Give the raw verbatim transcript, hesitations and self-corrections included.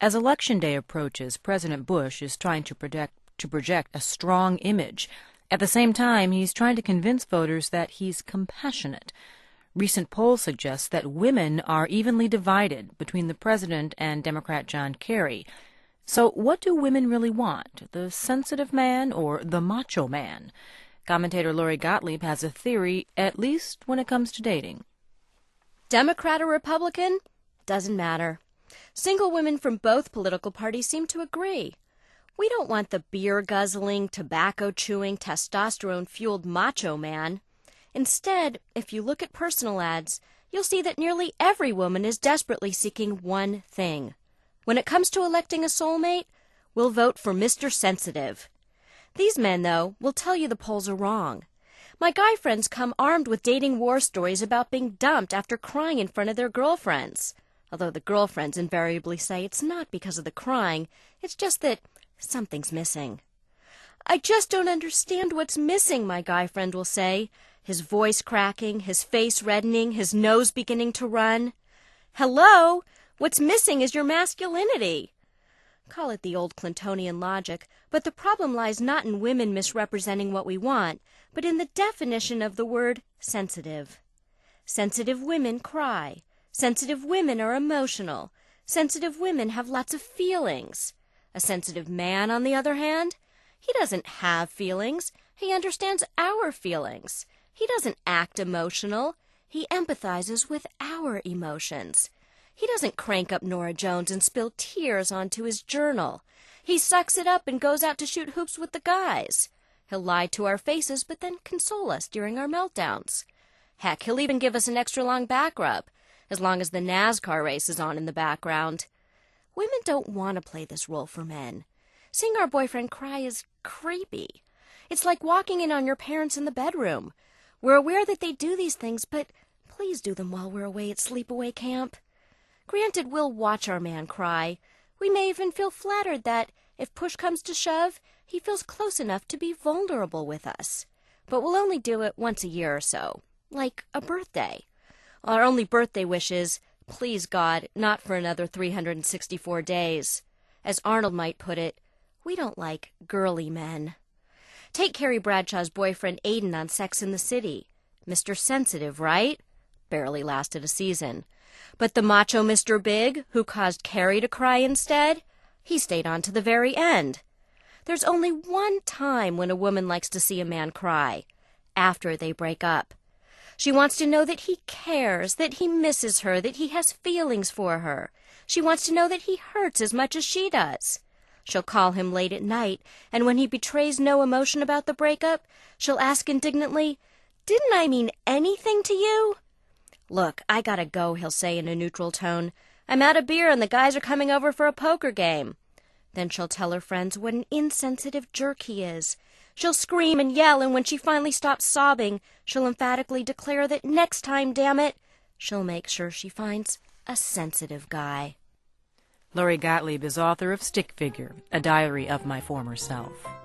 As Election Day approaches, President Bush is trying to project, to project a strong image. At the same time, he's trying to convince voters that he's compassionate. Recent polls suggest that women are evenly divided between the president and Democrat John Kerry. So what do women really want, the sensitive man or the macho man? Commentator Lori Gottlieb has a theory, at least when it comes to dating. Democrat or Republican? Doesn't matter. Single women from both political parties seem to agree. We don't want the beer-guzzling, tobacco-chewing, testosterone-fueled macho man. Instead, if you look at personal ads, you'll see that nearly every woman is desperately seeking one thing. When it comes to electing a soulmate, we'll vote for Mister Sensitive. These men, though, will tell you the polls are wrong. My guy friends come armed with dating war stories about being dumped after crying in front of their girlfriends. Although the girlfriends invariably say it's not because of the crying, it's just that something's missing. I just don't understand what's missing, my guy friend will say, his voice cracking, his face reddening, his nose beginning to run. Hello? What's missing is your masculinity. Call it the old Clintonian logic, but the problem lies not in women misrepresenting what we want, but in the definition of the word sensitive. Sensitive women cry. Sensitive women are emotional. Sensitive women have lots of feelings. A sensitive man, on the other hand, he doesn't have feelings. He understands our feelings. He doesn't act emotional. He empathizes with our emotions. He doesn't crank up Norah Jones and spill tears onto his journal. He sucks it up and goes out to shoot hoops with the guys. He'll lie to our faces but then console us during our meltdowns. Heck, he'll even give us an extra long back rub, as long as the NASCAR race is on in the background. Women don't want to play this role for men. Seeing our boyfriend cry is creepy. It's like walking in on your parents in the bedroom. We're aware that they do these things, but please do them while we're away at sleepaway camp. Granted, we'll watch our man cry. We may even feel flattered that, if push comes to shove, he feels close enough to be vulnerable with us. But we'll only do it once a year or so, like a birthday. Our only birthday wish is, please God, not for another three hundred sixty-four days. As Arnold might put it, we don't like girly men. Take Carrie Bradshaw's boyfriend Aiden on Sex and the City. Mister Sensitive, right? Barely lasted a season. But the macho Mister Big, who caused Carrie to cry instead, he stayed on to the very end. There's only one time when a woman likes to see a man cry, after they break up. She wants to know that he cares, that he misses her, that he has feelings for her. She wants to know that he hurts as much as she does. She'll call him late at night, and when he betrays no emotion about the breakup, she'll ask indignantly, "Didn't I mean anything to you?" "Look, I gotta go," he'll say in a neutral tone. "I'm out of beer and the guys are coming over for a poker game." Then she'll tell her friends what an insensitive jerk he is. She'll scream and yell, and when she finally stops sobbing, she'll emphatically declare that next time, damn it, she'll make sure she finds a sensitive guy. Lori Gottlieb is author of Stick Figure, A Diary of My Former Self.